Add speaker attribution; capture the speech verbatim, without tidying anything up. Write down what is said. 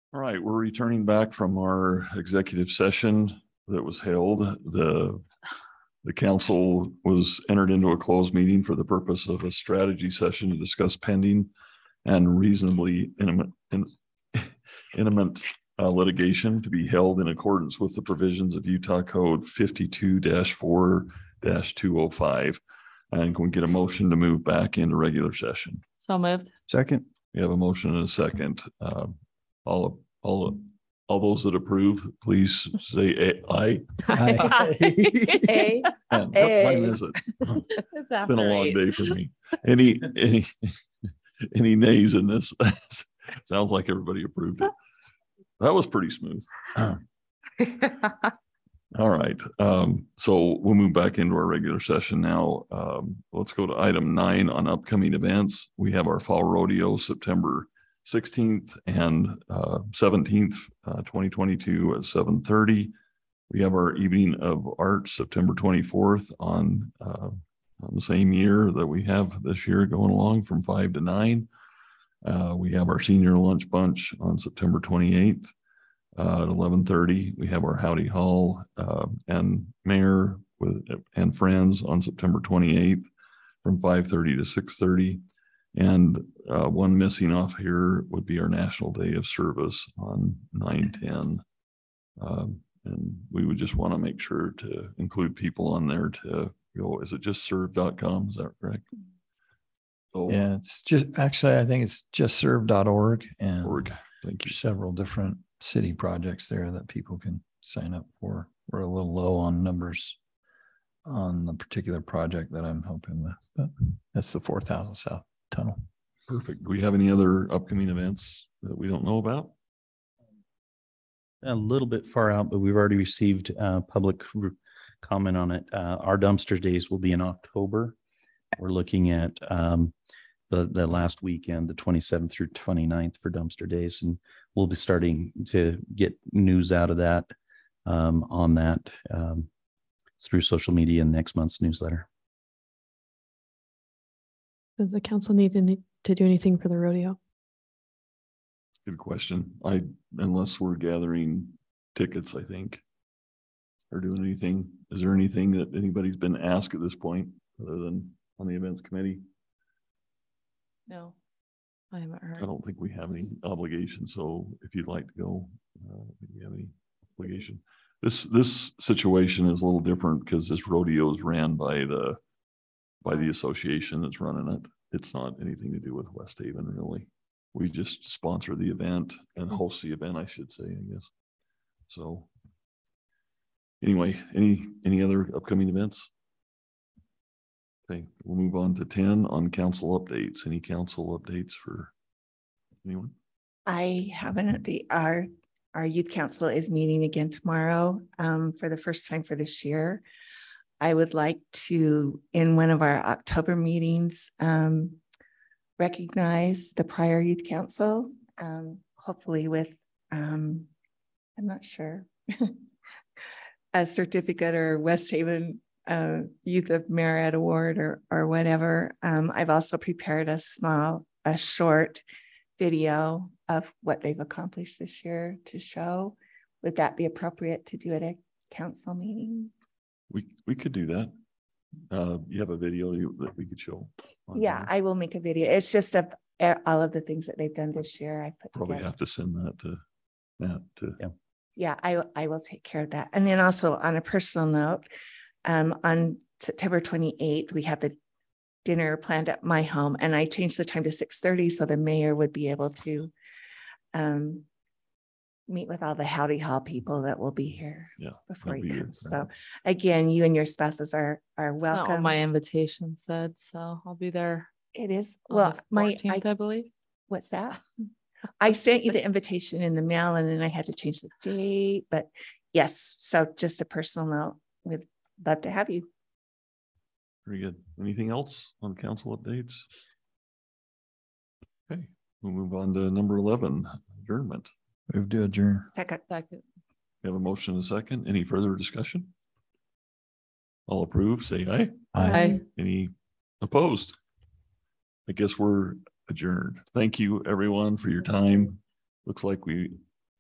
Speaker 1: All right, we're returning back from our executive session that was held. The, the council was entered into a closed meeting for the purpose of a strategy session to discuss pending and reasonably intimate, in, intimate uh, litigation to be held in accordance with the provisions of Utah Code fifty-two dash four dash two oh five. And can we get a motion to move back into regular session?
Speaker 2: So moved.
Speaker 3: Second.
Speaker 1: We have a motion and a second. Uh, all, all, all those that approve, please say a- aye.
Speaker 3: Aye.
Speaker 2: A.
Speaker 1: And what
Speaker 2: Aye.
Speaker 1: time is it? It's
Speaker 2: It's
Speaker 1: been a long day for me. Any, any, any nays in this? Sounds like everybody approved it. That was pretty smooth. All right, um, so we'll move back into our regular session now. Um, let's go to item nine on upcoming events. We have our fall rodeo September sixteenth and uh, seventeenth, uh, twenty twenty-two at seven thirty. We have our evening of art September twenty-fourth on, uh, on the same year that we have this year going along from five to nine. Uh, we have our senior lunch bunch on September twenty-eighth. Uh, at eleven thirty, we have our Howdy Hall uh, and Mayor with and friends on September twenty-eighth from five thirty to six thirty. And uh, one missing off here would be our National Day of Service on nine ten. Um, and we would just want to make sure to include people on there to go. Is it just serve dot com? Is that correct? So,
Speaker 3: Yeah, it's just, actually, I think it's just serve dot org and
Speaker 1: org. Thank you.
Speaker 3: several different city projects there that people can sign up for. We're a little low on numbers on the particular project that I'm helping with, but that's the four thousand South Tunnel.
Speaker 1: Perfect. Do we have any other upcoming events that we don't know about?
Speaker 4: A little bit far out, but we've already received uh, public r- comment on it. Uh, our dumpster days will be in October. We're looking at um, the, the last weekend, the twenty-seventh through twenty-ninth for dumpster days. And we'll be starting to get news out of that um, on that um, through social media in next month's newsletter.
Speaker 2: Does the council need to, need to do anything for the rodeo?
Speaker 1: Good question. I, unless we're gathering tickets, I think, or doing anything. Is there anything that anybody's been asked at this point other than on the events committee?
Speaker 2: No, I haven't
Speaker 1: I
Speaker 2: heard.
Speaker 1: don't think we have any obligation. So if you'd like to go, uh, I don't think we have any obligation. This, this situation is a little different because this rodeo is ran by the, by the association that's running it. It's not anything to do with West Haven, really. We just sponsor the event and host the event, I should say, I guess. So anyway, any, any other upcoming events? Okay, we'll move on to ten on council updates. Any council updates for anyone?
Speaker 5: I have an update. Our, our youth council is meeting again tomorrow um, for the first time for this year. I would like to, in one of our October meetings, um, recognize the prior youth council, um, hopefully with, um, I'm not sure, a certificate or West Haven uh, Youth of Merit Award or, or whatever. Um, I've also prepared a small, a short video of what they've accomplished this year to show. Would that be appropriate to do at a council meeting?
Speaker 1: We, we could do that. Uh, you have a video you, that we could show? on
Speaker 5: Yeah,
Speaker 1: here?
Speaker 5: I will make a video. It's just of uh, all of the things that they've done this year. I put
Speaker 1: Probably
Speaker 5: together.
Speaker 1: have to send that to Matt to.
Speaker 4: Yeah.
Speaker 5: Yeah, I, I will take care of that. And then also on a personal note, um, on September twenty-eighth, we have the dinner planned at my home, and I changed the time to six thirty so the mayor would be able to um, meet with all the Howdy Hall people that will be here
Speaker 1: Yeah,
Speaker 5: before
Speaker 1: that'd
Speaker 5: he
Speaker 1: be good.
Speaker 5: comes. So again, you and your spouses are are
Speaker 2: That's not what
Speaker 5: welcome.
Speaker 2: my invitation said, so I'll be there.
Speaker 5: It is,
Speaker 2: on
Speaker 5: well,
Speaker 2: the
Speaker 5: my, I,
Speaker 2: fourteenth, I believe.
Speaker 5: what's that? I sent you the invitation in the mail and then I had to change the date, but yes, so just a personal note, we'd love to have you.
Speaker 1: Very good. Anything else on council updates? Okay, we'll move on to number eleven, adjournment.
Speaker 3: Move to adjourn.
Speaker 5: Second.
Speaker 2: Second.
Speaker 1: We have a motion and a second. Any further discussion? All approved, say aye.
Speaker 2: Aye.
Speaker 1: Any opposed? I guess we're adjourned. Thank you, everyone, for your time. Looks like we